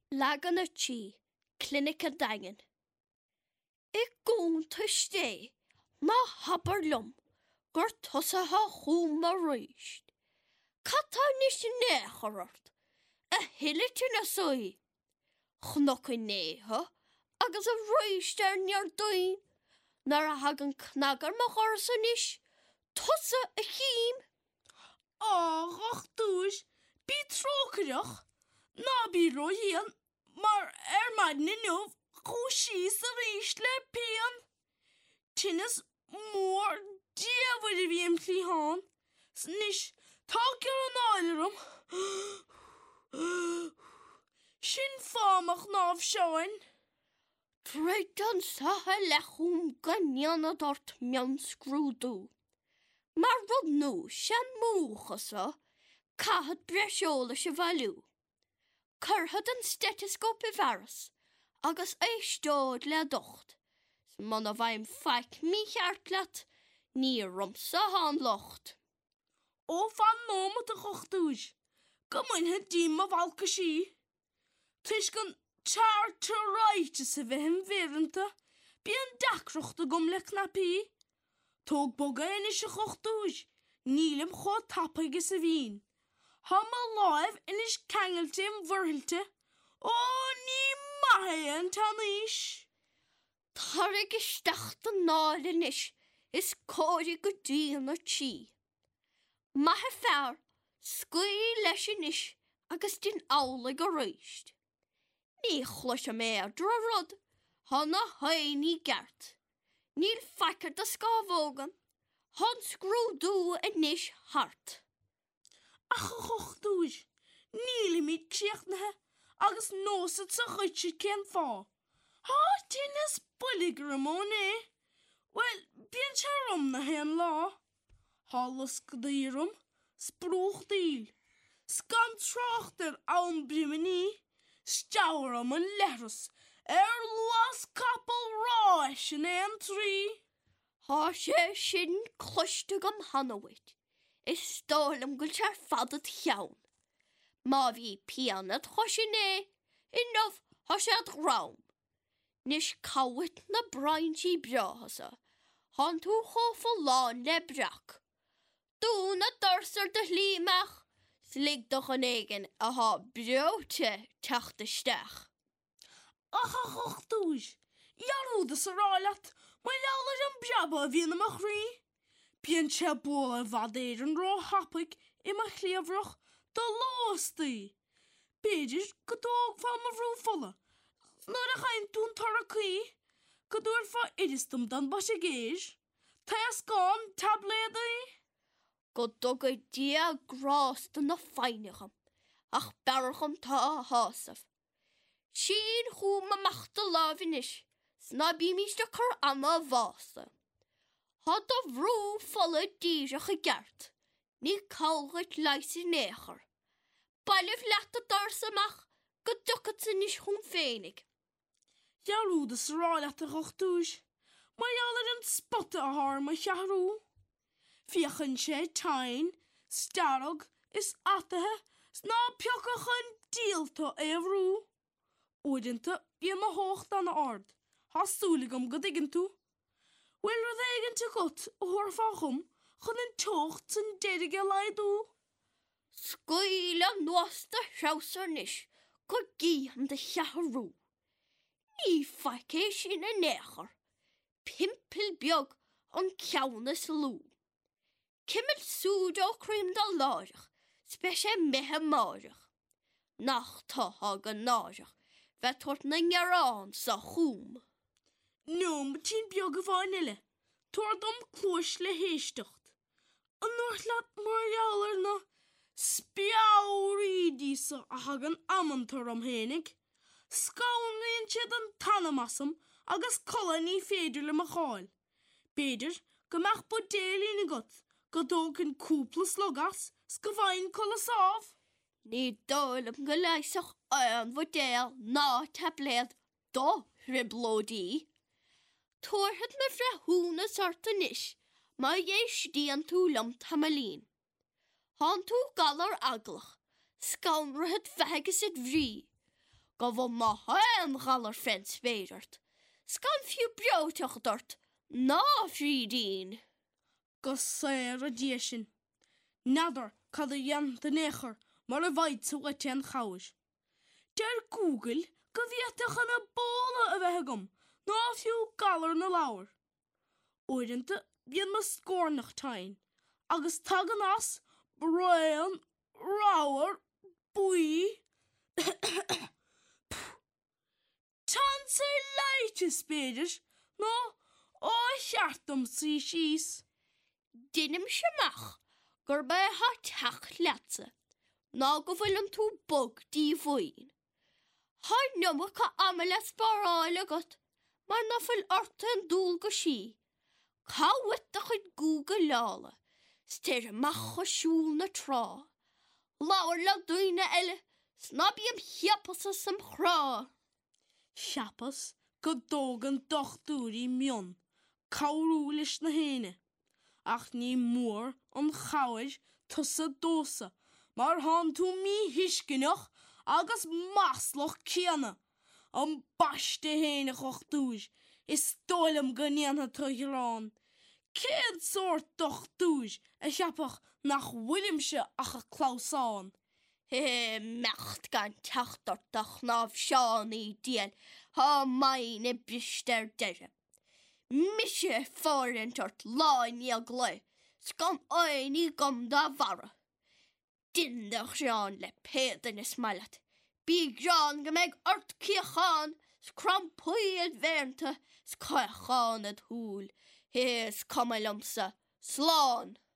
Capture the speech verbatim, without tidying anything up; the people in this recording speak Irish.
Lagan a tí, clinica dagan. I gún tuisté, má habar lum, gur tusa ha chum a rúist. Catá nis nécharart, a hilitin a soi. Chnoc i néha, agus a rúist ar near doin, nar a hagan knagar ma chorsa nis, tusa a chím. Ach, ach dúis, bí trócareach, ná bí roiían, mar er maid ninniuh chúsí sa ríist le pean. Tinnas mór diafar i bhíam tlí hán, snis tácear an áilerum. Sin fámach náf seoin. Treidan saha lechum ganniana dort mian scrúdú. Mar rud nú sean múchasa, cahad breisióla se valú. Curhad an stethoscope i varas, agus éistód le docht. Man a bhaim feic mí cheartlat, ní rumsa hán locht. Ó fan nómat a chochtúis, go muinthe dím a bhalca sí. Tuis gan charter ráite sa bheithim bhéanta, bí an dacrochta gom le knapí. Tóg boga inis a chochtúis, nílim chó tapaige sa bhín. Ha ma láimh inis cangaltim bhorhilte, ó ní maithe an taníis. Tarig isteach an nálinis, is córi go díana tí. Maithe fear, scuí leis inis, agus din ála go rúist. Ní chluis a mé dra rud, hana haini gert. Níl feicr da scábhógan, han scrúdú inis hart. Ach a chochtúis, níli míid csiachnathe, agus nósad sa chuidse cén fá. Há tinnas buligar am ó né. Well, bíon se rum na hen lá. Hálas go dírum, sprúch díl. Sgan tráchtar an brimini, stjáir am an leras, er luas capal ráis in an trí. Há sé sin cloiste gom hanawit. Is stálam gul ser fadad cheaun. Má bhí pianad choisiné, inmh há séad rám. Nis cawit na braintí breása, han tú chofa lán le breach. Dú na darsar de límach, slig doch an éigen a há breote teachtasteach. Ach a chochtúis, jarúda sa rálat, mai lealad an breaba a bhíon amach rí. Bíon se bóla bhadéir an rá hapaig i ma chléabhrach do lástaí. Beidir go dóg fá mar rúfala, nuair a chaim tún taracaí, go dúir fá iristum dan ba sé géis, tá a scán tabléadaí. Go dog a dia grásta na feinigam, ach beracham tá a hásaf. Sin chum a machta lávinis, sna bí místa chur ama vása. Had a vrú folle díireach a gert, ní cágait leis i néchar. Bailih leat a darsamach, go duchat san is chun fénig. Jarúda sa rálat a chochtúis, mai allar an spotta a harma chearú. Fiachan sé tain, starog, is atathe, sná peocachan díalta é a vrú. Oidinta bíon ma hócht an ard, hasúligam go diggin tú. Wel roedd eigen te got o horfachum, chun yn tocht sy'n dedig a laidú. Sgwyl am nwasta siawsar nish, go gi am dy chaharú. Ní faic é sin a nechar, pimpil biog an ciawnas lú. Cymil súd o crym da lárach, spesie mehe márach. Nach tá hag an nárach, fe tort na ngarán sa chwm. Noem betien biog a vanille, toordom kloos le heestocht. An noordlaat marjaler na spiauridisa a hagan amantor omhenig. Skaun eentje dan tanamassum, agas koloni federle machaal. Beder, gemach bodeli in got, godog in koeples logas, skavain kolosav. Ní dólum go leisach an vodéal ná tabled do riblódí. Torhad me fra húna sarta nish, ma yesh di an tú lam tamalín. Han tú galar aglach, skaunrahad vegasid vrí. go bhfuil má hain galar fens féidirt. Scan fiú breoteach dort, ná frídín. Go sair a dísin. Nadar cad a dhéan den échar mar a bhaid sa bhaite an chawis. Der Google go bhíoteach an a bóla a bheith gom, ná fiú galar na láir. Oidenta bhíon ma scórnach tain, agus tag an as, Brian, Ráwer, Bui. Tan sé leite spéidir, nó ó cheartm sí síos. Dinim semach, gur be ha teach leatsa, ná go bhfuilm tú bog dí bhuiin. Ha numa ca amala sparáil agat, mar na fuil orta an dúl go sí. Ca wita chud Google lála, styr mach o siúl na trá. Láir le dúine eile, snabíam chiapas sam chrá. Chiapas go dógan dochtúí mion, caurúlis na héine. Ach ní mór an chawis tusa dósa, mar han tú mí hiscinach agus masloch ciana. An baiste héine chochtúis, is dólam gníanana tuirán. Céad sort dochtúis a chiapach nach Williamse ach a Clausán. He mecht gan teachtach náf seán í díal, ha maine brister deire. Mise fórintart láin í a glai, skam ein í gom da vara. Dindach seán le pédan is mallat. Bíg John go meg ort ciachan, skram puiad vernta, skaiachan ad húl, hes kamalumsa, slán.